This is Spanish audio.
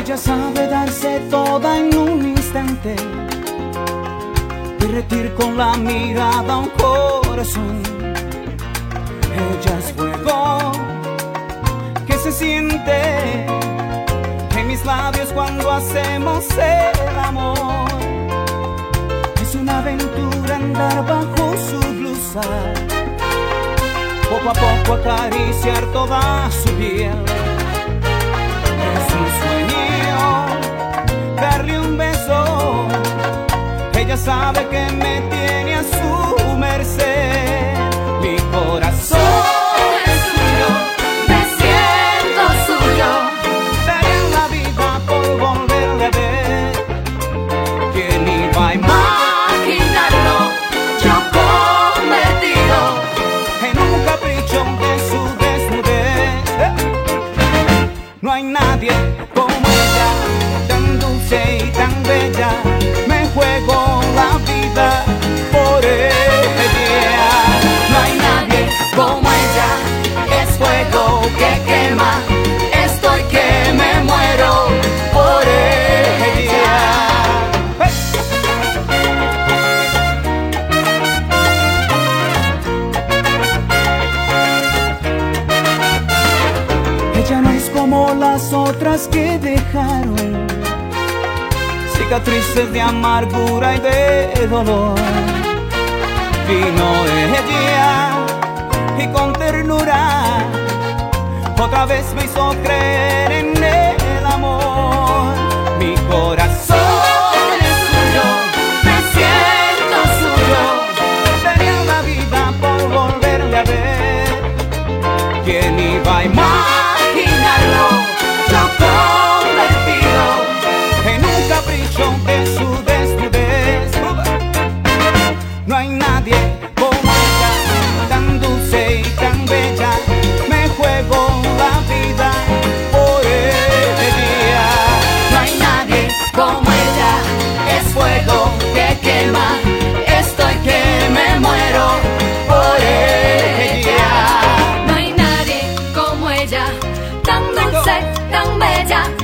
Ella sabe darse toda en un instante, derretir con la mirada un corazón. Ella es fuego que se siente en mis labios cuando hacemos el amor. Es una aventura andar bajo su blusa, poco a poco acariciar toda su piel. Es un sueño darle un beso. Ella sabe que me tiene a su merced. Mi corazón es suyo, me siento suyo. Daré la vida por volverle a ver. ¿Quién iba a imaginarlo? Yo convertido en un capricho de su desnudez? No hay nadie como ella, tan dulce y tan bella. Me juego la vida por ella. No hay nadie como ella, es fuego que quema. Estoy que me muero por ella. Ella no es como las otras que dejaron cicatrices de amargura y de dolor. Vino ella y con ternura otra vez me hizo creer en el amor. Mi corazón es suyo, me siento suyo. daría la vida por volverle a ver. ¿Quién iba a imaginarlo? Yo convertido en un capricho de su desnudez? No hay nadie como ella, tan dulce y tan bella. Me juego la vida por ella. No hay nadie como ella, es fuego que quema. Estoy que me muero por ella. No hay nadie como ella, tan dulce, tan bella.